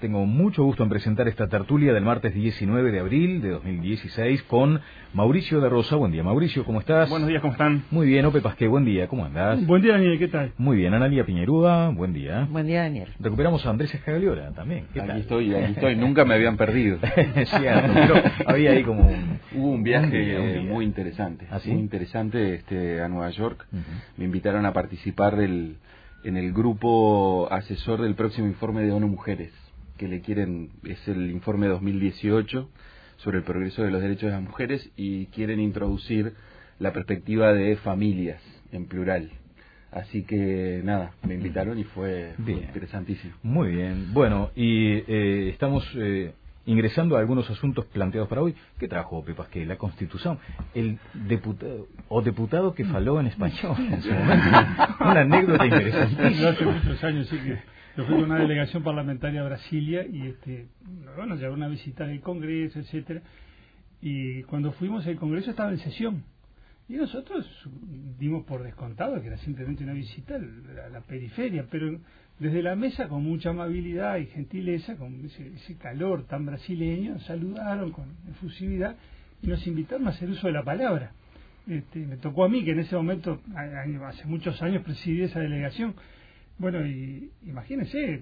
tengo mucho gusto en presentar esta tertulia del martes 19 de abril de 2016 con Mauricio de Rosa. Buen día, Mauricio, ¿cómo estás? Buenos días, ¿cómo están? Muy bien, Ope Pasqué, buen día, ¿cómo andás? Buen día, Daniel, ¿qué tal? Muy bien, Analia Piñeruda, buen día. Buen día, Daniel. Recuperamos a Andrés Escagliora también, ¿qué tal? Aquí estoy, nunca me habían perdido. Es cierto, pero había ahí como Hubo un viaje un día. muy interesante, ¿Ah, sí? muy interesante a Nueva York. Me invitaron a participar en el grupo asesor del próximo informe de ONU Mujeres, que es el informe 2018 sobre el progreso de los derechos de las mujeres, y quieren introducir la perspectiva de familias en plural. Así que nada, me invitaron y fue interesantísimo. Muy bien, bueno, y estamos ingresando a algunos asuntos planteados para hoy. ¿Qué trajo Ope Pasqué? La Constitución, el diputado que faló en español en su momento. Una anécdota interesantísima. Hace muchos años, sí, que yo fui con una delegación parlamentaria a Brasilia y bueno, llegó una visita del Congreso, etcétera, y cuando fuimos el Congreso estaba en sesión. Y nosotros dimos por descontado que era simplemente una visita a la periferia, pero desde la mesa, con mucha amabilidad y gentileza, con ese calor tan brasileño, saludaron con efusividad y nos invitaron a hacer uso de la palabra. Me tocó a mí, que en ese momento, hace muchos años, presidí esa delegación. Bueno, y imagínense,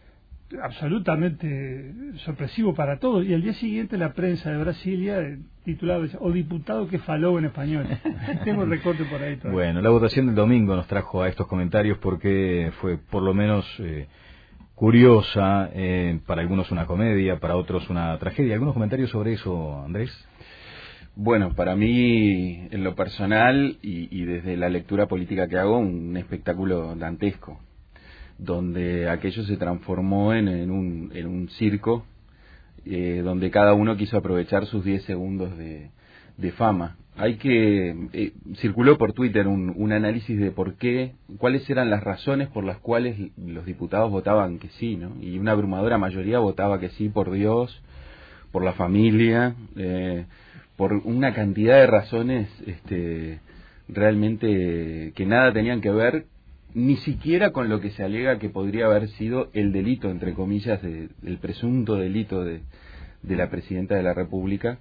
absolutamente sorpresivo para todos. Y al día siguiente la prensa de Brasilia titulaba "O diputado que faló" en español. Tengo el recorte por ahí todavía. Bueno, la votación del domingo nos trajo a estos comentarios porque fue por lo menos curiosa, para algunos una comedia, para otros una tragedia. ¿Algunos comentarios sobre eso, Andrés? Bueno, para mí, en lo personal y desde la lectura política que hago, un espectáculo dantesco, donde aquello se transformó en un circo, donde cada uno quiso aprovechar sus 10 segundos de fama. Circuló por Twitter un análisis de cuáles eran las razones por las cuales los diputados votaban que sí, ¿no? Y una abrumadora mayoría votaba que sí por Dios, por la familia, por una cantidad de razones realmente que nada tenían que ver ni siquiera con lo que se alega que podría haber sido el delito, entre comillas, el presunto delito de la presidenta de la República.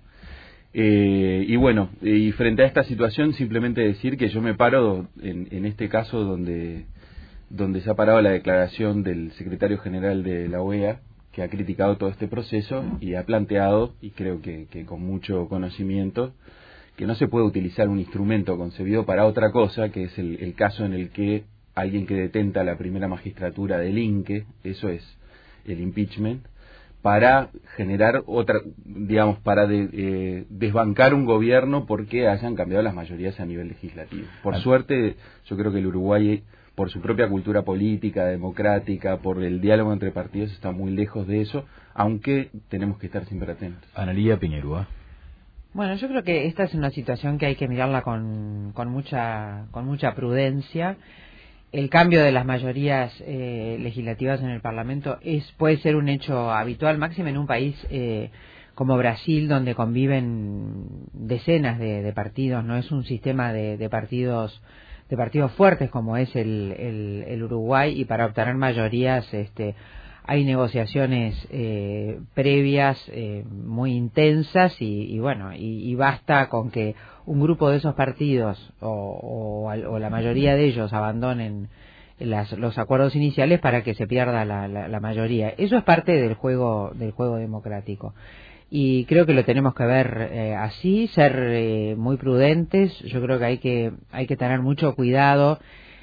Y bueno, y frente a esta situación, simplemente decir que yo me paro en este caso donde se ha parado la declaración del secretario general de la OEA, que ha criticado todo este proceso y ha planteado, y creo que con mucho conocimiento, que no se puede utilizar un instrumento concebido para otra cosa, que es el caso en el que alguien que detenta la primera magistratura delinque, eso es el impeachment, para generar para desbancar un gobierno porque hayan cambiado las mayorías a nivel legislativo. Por suerte, yo creo que el Uruguay, por su propia cultura política, democrática, por el diálogo entre partidos, está muy lejos de eso, aunque tenemos que estar siempre atentos. Analia Piñeruda. Bueno, yo creo que esta es una situación que hay que mirarla con mucha prudencia. El cambio de las mayorías legislativas en el Parlamento puede ser un hecho habitual, máximo en un país como Brasil, donde conviven decenas de partidos. No es un sistema de partidos fuertes como es el Uruguay, y para obtener mayorías hay negociaciones previas muy intensas y bueno, y basta con que un grupo de esos partidos o la mayoría de ellos abandonen los acuerdos iniciales para que se pierda la mayoría. Eso es parte del juego democrático. Y creo que lo tenemos que ver así, ser muy prudentes. Yo creo que hay que tener mucho cuidado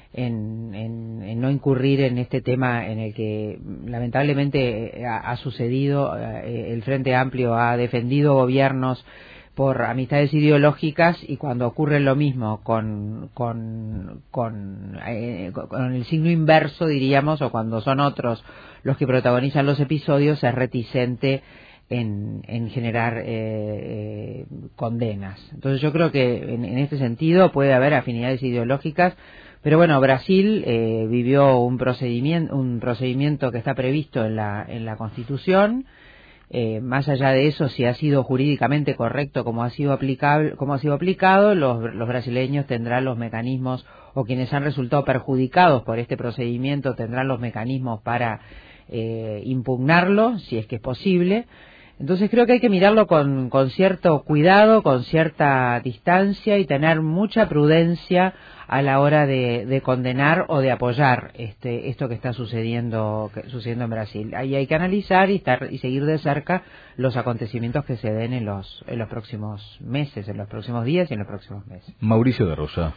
en no incurrir en este tema en el que lamentablemente ha sucedido. El Frente Amplio ha defendido gobiernos por amistades ideológicas, y cuando ocurre lo mismo con el signo inverso, diríamos, o cuando son otros los que protagonizan los episodios, es reticente en generar condenas. Entonces yo creo que en este sentido puede haber afinidades ideológicas, pero bueno, Brasil vivió un procedimiento que está previsto en la Constitución. Más allá de eso, si ha sido jurídicamente correcto como ha sido aplicado, los brasileños tendrán los mecanismos, o quienes han resultado perjudicados por este procedimiento tendrán los mecanismos para impugnarlo, si es que es posible. Entonces creo que hay que mirarlo con cierto cuidado, con cierta distancia y tener mucha prudencia a la hora de condenar o de apoyar esto que está sucediendo en Brasil. Ahí hay que analizar y seguir de cerca los acontecimientos que se den en los próximos meses, en los próximos días y en los próximos meses. Mauricio de Rosa.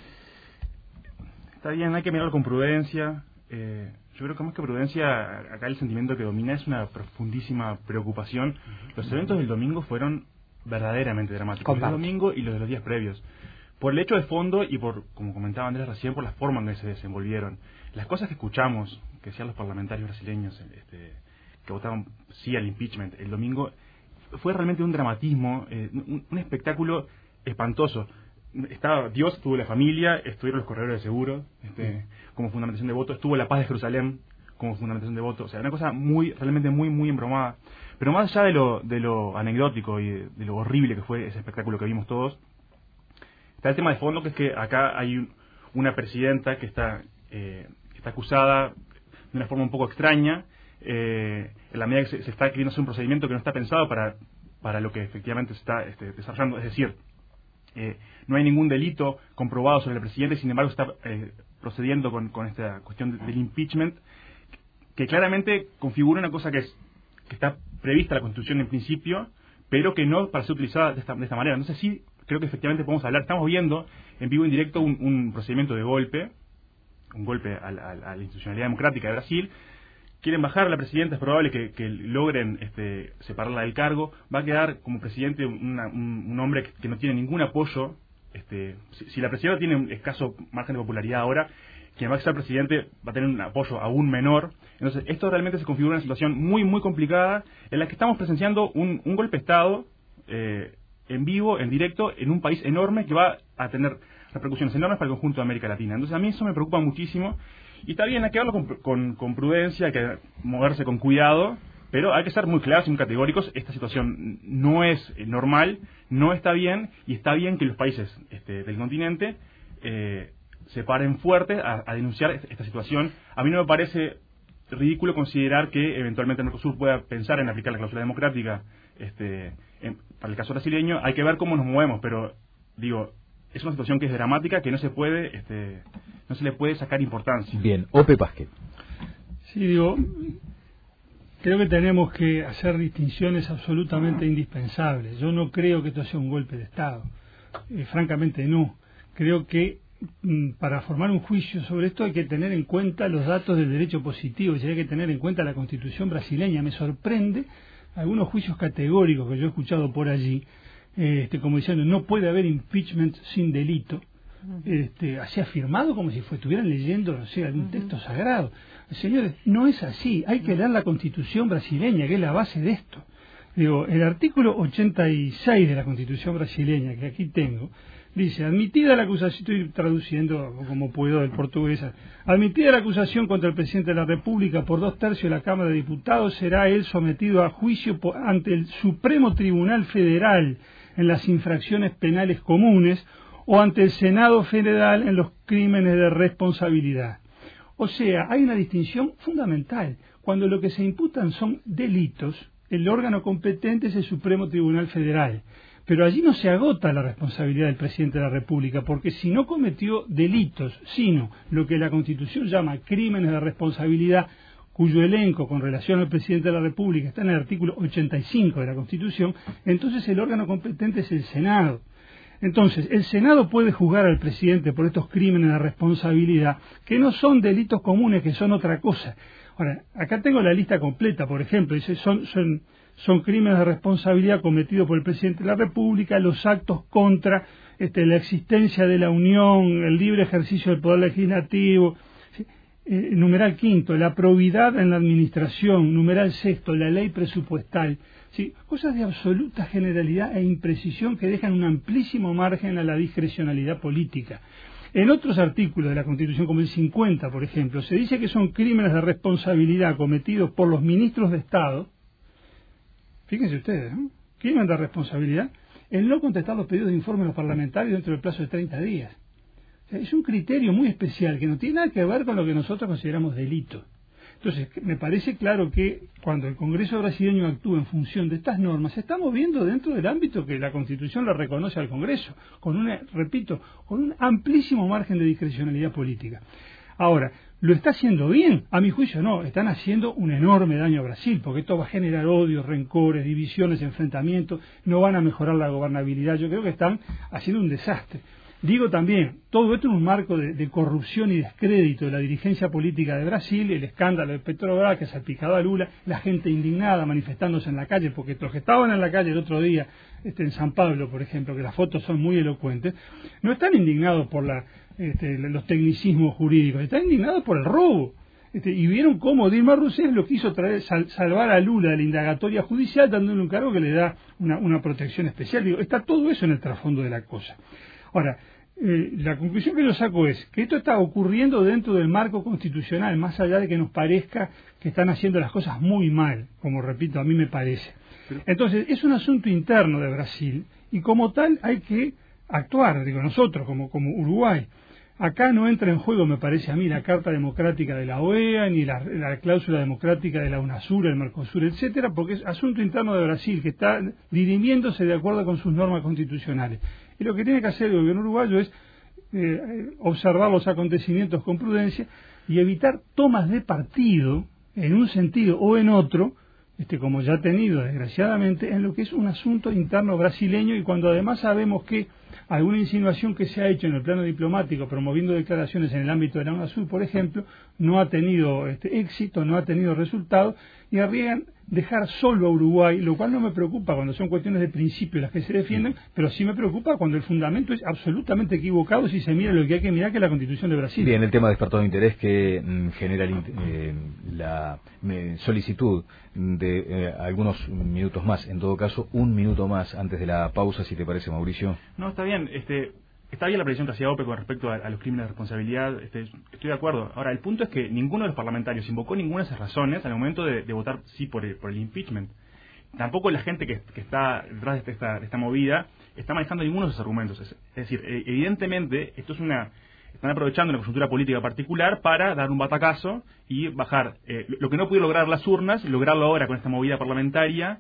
Está bien, hay que mirarlo con prudencia. Yo creo que más que prudencia, acá el sentimiento que domina es una profundísima preocupación. Los eventos del domingo fueron verdaderamente dramáticos. Los del domingo y los de los días previos. Por el hecho de fondo y por, como comentaba Andrés recién, por la forma en que se desenvolvieron. Las cosas que escuchamos, que decían los parlamentarios brasileños, que votaron sí al impeachment el domingo, fue realmente un dramatismo, un espectáculo espantoso. Dios, estuvo la familia, estuvieron los corredores de seguro como fundamentación de voto, estuvo la paz de Jerusalén como fundamentación de voto, o sea, una cosa realmente muy embromada. Pero más allá de lo anecdótico y de lo horrible que fue ese espectáculo que vimos todos, está el tema de fondo, que es que acá hay una presidenta que está acusada de una forma un poco extraña, en la medida que se está queriendo hacer un procedimiento que no está pensado para lo que efectivamente se está desarrollando, es decir, no hay ningún delito comprobado sobre el presidente, sin embargo está procediendo con esta cuestión del impeachment, que claramente configura una cosa que está prevista en la Constitución en principio, pero que no para ser utilizada de esta manera. Entonces sí, creo que efectivamente podemos hablar. Estamos viendo en vivo y en directo un procedimiento de golpe, un golpe a la institucionalidad democrática de Brasil. Quieren bajar a la presidenta, es probable que logren separarla del cargo. Va a quedar como presidente un hombre que no tiene ningún apoyo. Si la presidenta tiene un escaso margen de popularidad ahora, quien va a ser presidente va a tener un apoyo aún menor. Entonces esto realmente se configura una situación muy complicada, en la que estamos presenciando un golpe de Estado en vivo, en directo, en un país enorme que va a tener repercusiones enormes para el conjunto de América Latina. Entonces a mí eso me preocupa muchísimo. Y está bien, hay que verlo con prudencia, hay que moverse con cuidado, pero hay que ser muy claros y muy categóricos. Esta situación no es normal, no está bien, y está bien que los países del continente se paren fuerte a denunciar esta situación. A mí no me parece ridículo considerar que eventualmente el Mercosur pueda pensar en aplicar la cláusula democrática para el caso brasileño. Hay que ver cómo nos movemos, pero digo, es una situación que es dramática, que no se le puede sacar importancia. Bien, Ope Pasquet. Sí, creo que tenemos que hacer distinciones absolutamente indispensables. Yo no creo que esto sea un golpe de Estado, francamente no. Creo que para formar un juicio sobre esto hay que tener en cuenta los datos del derecho positivo, y hay que tener en cuenta la Constitución brasileña. Me sorprende algunos juicios categóricos que yo he escuchado por allí, como diciendo no puede haber impeachment sin delito, así afirmado como si estuvieran leyendo, no sé, algún texto sagrado. Señores, no es así. Hay que leer la Constitución brasileña, que es la base de esto. El artículo 86 de la Constitución brasileña, que aquí tengo, dice: admitida la acusación, estoy traduciendo como puedo del portugués, admitida la acusación contra el presidente de la República por 2/3 de la Cámara de Diputados, será él sometido a juicio ante el Supremo Tribunal Federal en las infracciones penales comunes o ante el Senado Federal en los crímenes de responsabilidad. O sea, hay una distinción fundamental. Cuando lo que se imputan son delitos, el órgano competente es el Supremo Tribunal Federal. Pero allí no se agota la responsabilidad del presidente de la República, porque si no cometió delitos, sino lo que la Constitución llama crímenes de responsabilidad, cuyo elenco con relación al presidente de la República está en el artículo 85 de la Constitución, entonces el órgano competente es el Senado. Entonces, el Senado puede juzgar al presidente por estos crímenes de responsabilidad, que no son delitos comunes, que son otra cosa. Ahora, acá tengo la lista completa, por ejemplo, dice son crímenes de responsabilidad cometidos por el presidente de la República, los actos contra la existencia de la Unión, el libre ejercicio del poder legislativo, ¿sí? Numeral quinto, la probidad en la administración, numeral sexto, la ley presupuestal, ¿sí? Cosas de absoluta generalidad e imprecisión que dejan un amplísimo margen a la discrecionalidad política. En otros artículos de la Constitución, como el 50, por ejemplo, se dice que son crímenes de responsabilidad cometidos por los ministros de Estado. Fíjense ustedes, ¿no? Crimen de responsabilidad en no contestar los pedidos de informe de los parlamentarios dentro del plazo de 30 días. O sea, es un criterio muy especial que no tiene nada que ver con lo que nosotros consideramos delito. Entonces, me parece claro que cuando el Congreso brasileño actúa en función de estas normas, se está moviendo dentro del ámbito que la Constitución le reconoce al Congreso, con un amplísimo margen de discrecionalidad política. Ahora, ¿lo está haciendo bien? A mi juicio no, están haciendo un enorme daño a Brasil, porque esto va a generar odios, rencores, divisiones, enfrentamientos, no van a mejorar la gobernabilidad. Yo creo que están haciendo un desastre. Digo también, todo esto en un marco de corrupción y descrédito de la dirigencia política de Brasil, el escándalo de Petrobras que ha salpicado a Lula, la gente indignada manifestándose en la calle, porque los que estaban en la calle el otro día, en San Pablo, por ejemplo, que las fotos son muy elocuentes, no están indignados por los tecnicismos jurídicos, están indignados por el robo. Y vieron cómo Dilma Rousseff lo quiso salvar a Lula de la indagatoria judicial, dándole un cargo que le da una protección especial. Digo, está todo eso en el trasfondo de la cosa. Ahora, la conclusión que yo saco es que esto está ocurriendo dentro del marco constitucional, más allá de que nos parezca que están haciendo las cosas muy mal, como repito, a mí me parece. Entonces, es un asunto interno de Brasil y como tal hay que actuar, digo, nosotros como Uruguay. Acá no entra en juego, me parece a mí, la Carta Democrática de la OEA, ni la cláusula democrática de la UNASUR, el Mercosur, etcétera, porque es asunto interno de Brasil, que está dirimiéndose de acuerdo con sus normas constitucionales. Y lo que tiene que hacer el gobierno uruguayo es observar los acontecimientos con prudencia y evitar tomas de partido, en un sentido o en otro, como ya ha tenido desgraciadamente, en lo que es un asunto interno brasileño, y cuando además sabemos que alguna insinuación que se ha hecho en el plano diplomático promoviendo declaraciones en el ámbito de la UNASUR, por ejemplo, no ha tenido éxito, no ha tenido resultado, y arriesgan dejar solo a Uruguay, lo cual no me preocupa cuando son cuestiones de principio las que se defienden, pero sí me preocupa cuando el fundamento es absolutamente equivocado si se mira lo que hay que mirar, que es la Constitución de Brasil. Bien, el tema despertado interés que genera la solicitud de algunos minutos más, en todo caso, un minuto más antes de la pausa, si te parece, Mauricio. No, está bien, está bien la previsión que hacía OPE con respecto a los crímenes de responsabilidad, estoy de acuerdo. Ahora, el punto es que ninguno de los parlamentarios invocó ninguna de esas razones al momento de votar sí por el impeachment. Tampoco la gente que está detrás de esta movida está manejando ninguno de esos argumentos. Es decir, evidentemente, están aprovechando una coyuntura política particular para dar un batacazo y bajar lo que no pudieron lograr las urnas, lograrlo ahora con esta movida parlamentaria,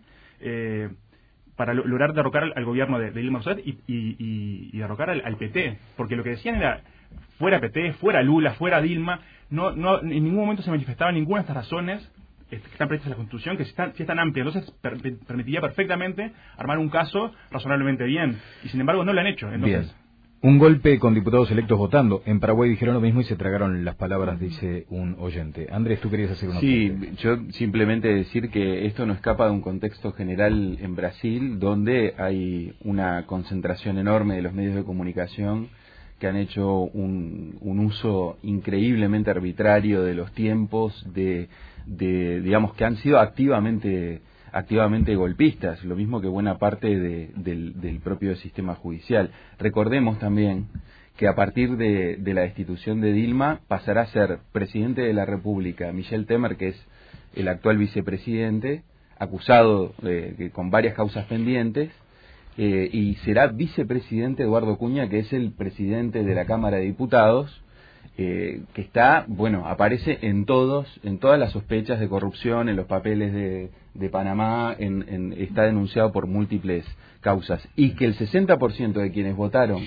para lograr derrocar al gobierno de Dilma Rousseff y derrocar al PT, porque lo que decían era fuera PT, fuera Lula, fuera Dilma, no en ningún momento se manifestaba ninguna de estas razones que están previstas en la Constitución, que sí es tan amplia, entonces permitiría perfectamente armar un caso razonablemente bien, y sin embargo no lo han hecho. Entonces, bien. Un golpe con diputados electos votando. En Paraguay dijeron lo mismo y se tragaron las palabras, dice un oyente. Andrés, tú querías hacer una pregunta. Sí, yo simplemente decir que esto no escapa de un contexto general en Brasil, donde hay una concentración enorme de los medios de comunicación que han hecho un uso increíblemente arbitrario de los tiempos, digamos, que han sido activamente golpistas, lo mismo que buena parte del propio sistema judicial. Recordemos también que a partir de la destitución de Dilma pasará a ser presidente de la República Michel Temer, que es el actual vicepresidente, acusado con varias causas pendientes, y será vicepresidente Eduardo Cunha, que es el presidente de la Cámara de Diputados, que está, aparece en todas las sospechas de corrupción, en los papeles de Panamá, está denunciado por múltiples causas, y que el 60% de quienes votaron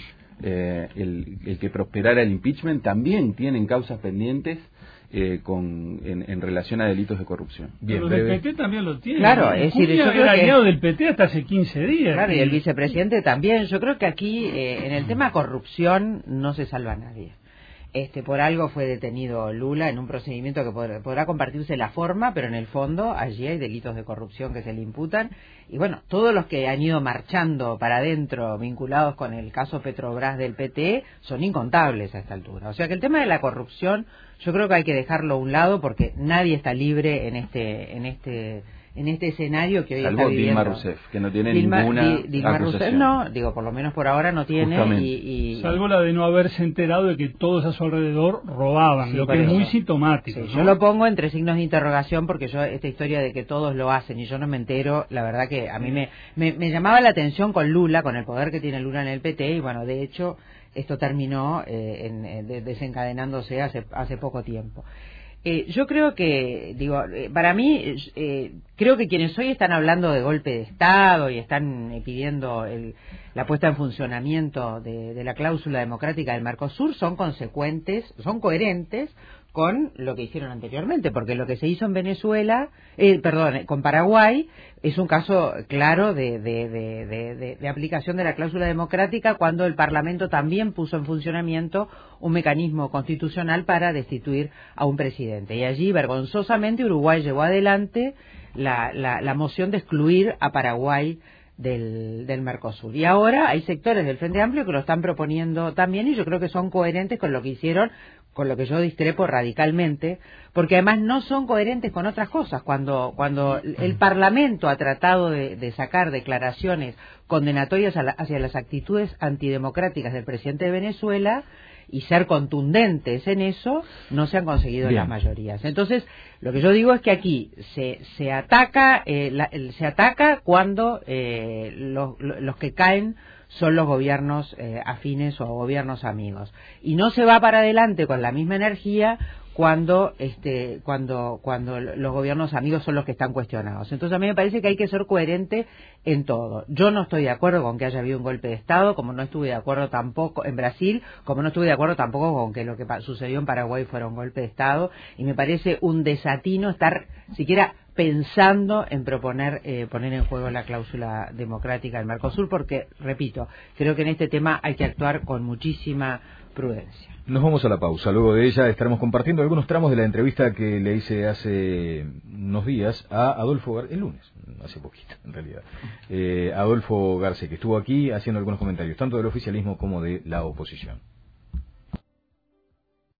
el que prosperara el impeachment también tienen causas pendientes en relación a delitos de corrupción. Bien, los del PT también lo tienen. Claro, es decir, yo creo era que aliado del PT hasta hace 15 días. Claro, y el vicepresidente también. Yo creo que aquí, en el tema corrupción, no se salva a nadie. Por algo fue detenido Lula en un procedimiento que podrá compartirse la forma, pero en el fondo allí hay delitos de corrupción que se le imputan. Y bueno, todos los que han ido marchando para adentro vinculados con el caso Petrobras del PT son incontables a esta altura. O sea que el tema de la corrupción yo creo que hay que dejarlo a un lado porque nadie está libre en este escenario que hoy salvo está viviendo. Dilma Rousseff, que no tiene ninguna Dilma Rousseff no, por lo menos por ahora no tiene. Salvo la de no haberse enterado de que todos a su alrededor robaban, sí, lo que es muy sintomático. Sí, ¿no? Yo lo pongo entre signos de interrogación porque esta historia de que todos lo hacen y yo no me entero, la verdad que a mí me llamaba la atención con Lula, con el poder que tiene Lula en el PT, y bueno, de hecho esto terminó desencadenándose hace poco tiempo. Yo creo que, para mí, creo que quienes hoy están hablando de golpe de Estado y están pidiendo la puesta en funcionamiento de la cláusula democrática del Mercosur son consecuentes, son coherentes con lo que hicieron anteriormente, porque lo que se hizo en Venezuela, con Paraguay, es un caso claro de aplicación de la cláusula democrática cuando el Parlamento también puso en funcionamiento un mecanismo constitucional para destituir a un presidente. Y allí, vergonzosamente, Uruguay llevó adelante la moción de excluir a Paraguay del Mercosur. Y ahora hay sectores del Frente Amplio que lo están proponiendo también, y yo creo que son coherentes con lo que hicieron, con lo que yo discrepo radicalmente, porque además no son coherentes con otras cosas. Cuando el Parlamento ha tratado de sacar declaraciones condenatorias hacia las actitudes antidemocráticas del presidente de Venezuela y ser contundentes en eso, no se han conseguido las mayorías. Entonces, lo que yo digo es que aquí se ataca cuando los que caen son los gobiernos afines o gobiernos amigos, y no se va para adelante con la misma energía cuando los gobiernos amigos son los que están cuestionados. Entonces a mí me parece que hay que ser coherente en todo. Yo no estoy de acuerdo con que haya habido un golpe de Estado, como no estuve de acuerdo tampoco en Brasil, como no estuve de acuerdo tampoco con que lo que sucedió en Paraguay fuera un golpe de Estado, y me parece un desatino estar siquiera pensando en poner en juego la cláusula democrática del Mercosur, porque, repito, creo que en este tema hay que actuar con muchísima prudencia. Nos vamos a la pausa. Luego de ella estaremos compartiendo algunos tramos de la entrevista que le hice hace unos días a Adolfo el lunes, hace poquito en realidad, Adolfo Garcés, que estuvo aquí haciendo algunos comentarios, tanto del oficialismo como de la oposición.